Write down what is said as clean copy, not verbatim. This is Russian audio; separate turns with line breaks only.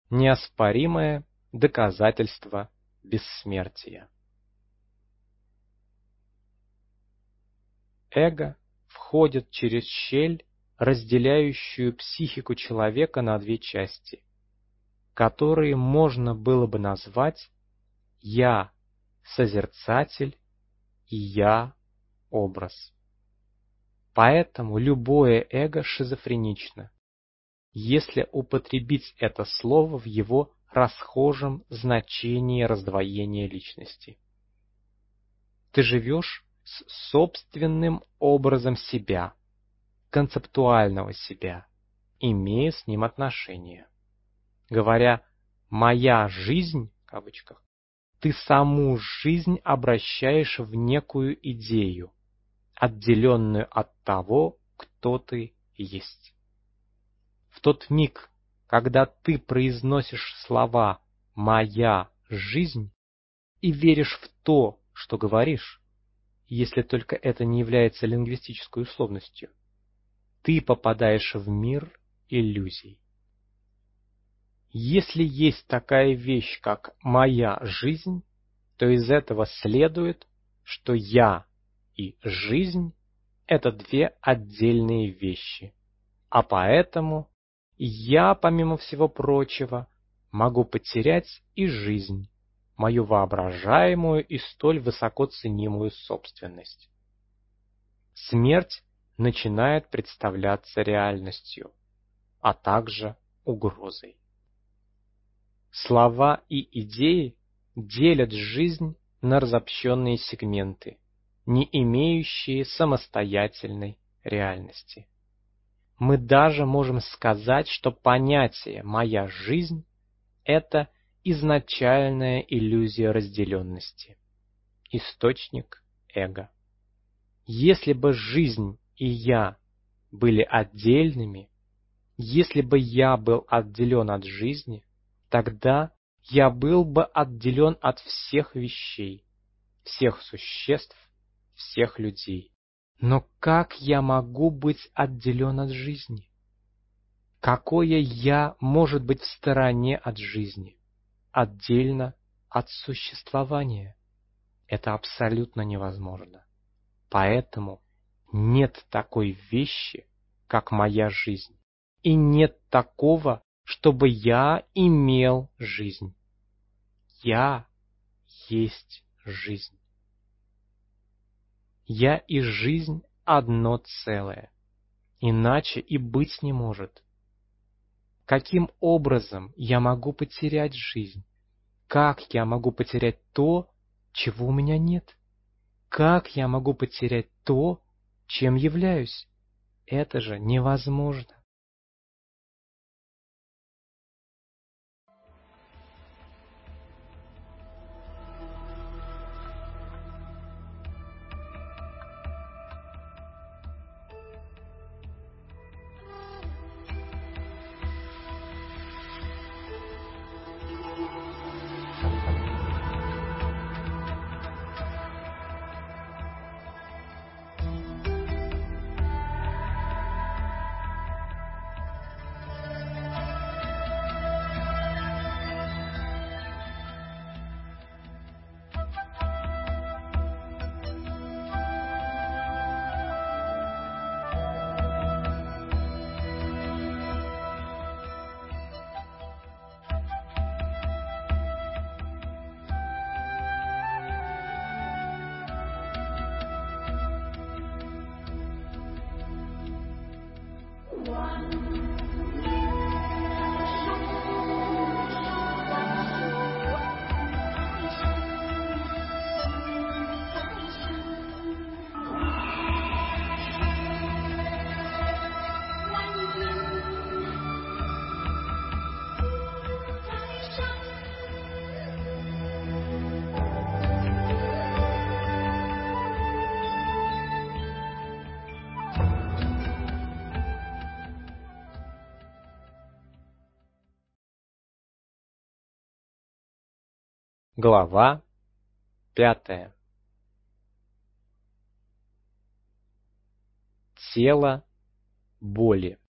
неоспоримое доказательство бессмертия. Эго входит через щель, разделяющую психику человека на две части, которые можно было бы назвать «я-созерцатель» и «я-образ». Поэтому любое эго шизофренично, если употребить это слово в его расхожем значении раздвоения личности. Ты живешь с собственным образом себя, концептуального себя, имея с ним отношения. Говоря «моя жизнь», в кавычках, ты саму жизнь обращаешь в некую идею, отделенную от того, кто ты есть. В тот миг, когда ты произносишь слова «моя жизнь» и веришь в то, что говоришь, если только это не является лингвистической условностью, ты попадаешь в мир иллюзий. Если есть такая вещь, как «моя жизнь», то из этого следует, что «я» и «жизнь» — это две отдельные вещи, а поэтому я, помимо всего прочего, могу потерять и жизнь, мою воображаемую и столь высоко ценимую собственность. Смерть начинает представляться реальностью, а также угрозой. Слова и идеи делят жизнь на разобщенные сегменты, не имеющие самостоятельной реальности. Мы даже можем сказать, что понятие «моя жизнь» — это изначальная иллюзия разделенности, источник эго. Если бы жизнь и я были отдельными, если бы я был отделен от жизни, тогда я был бы отделен от всех вещей, всех существ, всех людей. Но как я могу быть отделен от жизни? Какое «я» может быть в стороне от жизни, отдельно от существования? Это абсолютно невозможно. Поэтому нет такой вещи, как моя жизнь, и нет такого, чтобы я имел жизнь. Я есть жизнь. Я и жизнь одно целое, иначе и быть не может. Каким образом я могу потерять жизнь? Как я могу потерять то, чего у меня нет? Как я могу потерять то, чем являюсь? Это же невозможно. Глава 5. Тело боли.